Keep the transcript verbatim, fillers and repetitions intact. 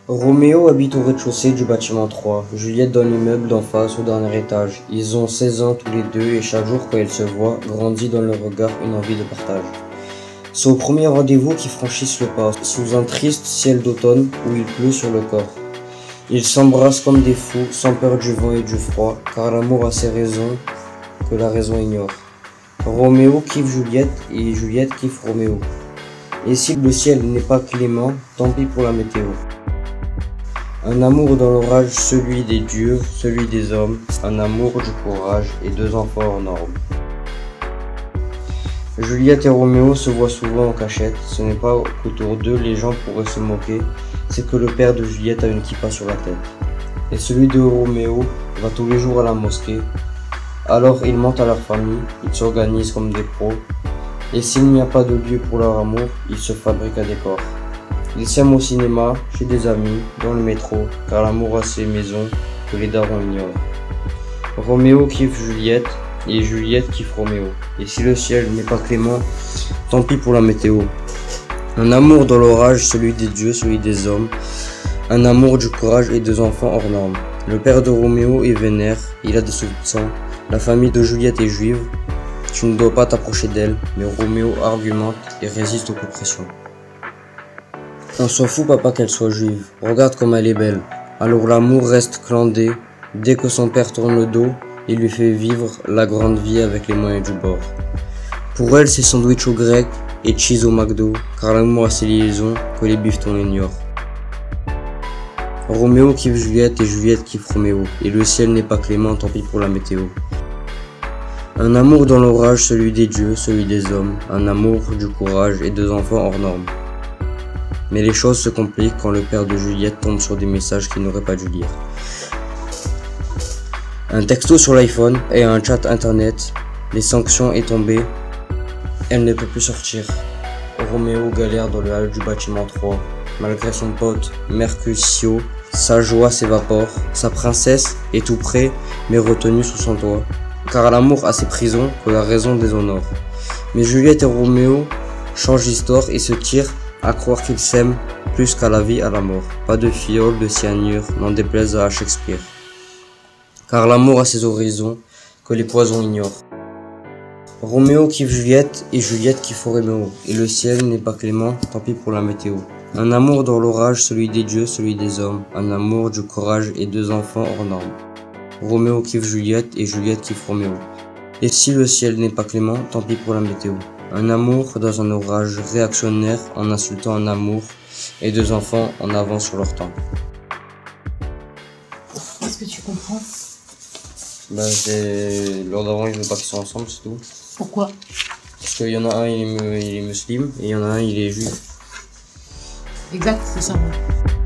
Roméo habite au rez-de-chaussée du bâtiment trois, Juliette dans l'immeuble d'en face au dernier étage. Ils ont seize ans tous les deux et chaque jour quand ils se voient, grandit dans leur regard une envie de partage. C'est au premier rendez-vous qu'ils franchissent le pas, sous un triste ciel d'automne où il pleut sur le corps. Ils s'embrassent comme des fous, sans peur du vent et du froid, car l'amour a ses raisons que la raison ignore. Roméo kiffe Juliette et Juliette kiffe Roméo. Et si le ciel n'est pas clément, tant pis pour la météo. Un amour dans l'orage, celui des dieux, celui des hommes, un amour du courage et deux enfants hors normes. Juliette et Roméo se voient souvent en cachette, ce n'est pas qu'autour d'eux les gens pourraient se moquer, c'est que le père de Juliette a une kippa sur la tête. Et celui de Roméo va tous les jours à la mosquée. Alors ils mentent à leur famille, ils s'organisent comme des pros, et s'il n'y a pas de lieu pour leur amour, ils se fabriquent un décor. Ils s'aiment au cinéma, chez des amis, dans le métro, car l'amour a ses maisons que les darons ignorent. Roméo kiffe Juliette, et Juliette kiffe Roméo. Et si le ciel n'est pas clément, tant pis pour la météo. Un amour dans l'orage, celui des dieux, celui des hommes. Un amour du courage et deux enfants hors normes. Le père de Roméo est vénère, il a des soupçons. La famille de Juliette est juive. Tu ne dois pas t'approcher d'elle, mais Roméo argumente et résiste aux pressions. On s'en fout papa qu'elle soit juive, regarde comme elle est belle. Alors l'amour reste clandé, dès que son père tourne le dos, il lui fait vivre la grande vie avec les moyens du bord. Pour elle c'est sandwich au grec et cheese au McDo, car l'amour a ses liaisons que les bifetons ignorent. Roméo kiffe Juliette et Juliette kiffe Roméo, et le ciel n'est pas clément, tant pis pour la météo. Un amour dans l'orage, celui des dieux, celui des hommes, un amour du courage et deux enfants hors normes. Mais les choses se compliquent quand le père de Juliette tombe sur des messages qu'il n'aurait pas dû lire. Un texto sur l'iPhone et un chat internet, les sanctions est tombée, elle ne peut plus sortir. Roméo galère dans le hall du bâtiment trois, malgré son pote Mercutio, sa joie s'évapore, sa princesse est tout près mais retenue sous son toit, car l'amour a ses prisons que la raison déshonore. Mais Juliette et Roméo changent d'histoire et se tirent à croire qu'ils s'aiment plus qu'à la vie à la mort. Pas de fiole, de cyanure, n'en déplaise à Shakespeare. Car l'amour a ses horizons que les poisons ignorent. Roméo kiffe Juliette et Juliette kiffe Roméo. Et le ciel n'est pas clément, tant pis pour la météo. Un amour dans l'orage, celui des dieux, celui des hommes. Un amour du courage et deux enfants hors normes. Roméo kiffe Juliette et Juliette kiffe Roméo. Et si le ciel n'est pas clément, tant pis pour la météo. Un amour dans un orage réactionnaire en insultant un amour et deux enfants en avance sur leur temps. Est-ce que tu comprends? Bah c'est... Lors d'avant ils veulent pas qu'ils soient ensemble, c'est tout. Pourquoi? Parce qu'il y en a un il est, mu- il est musulman et il y en a un il est juif. Exact, c'est ça.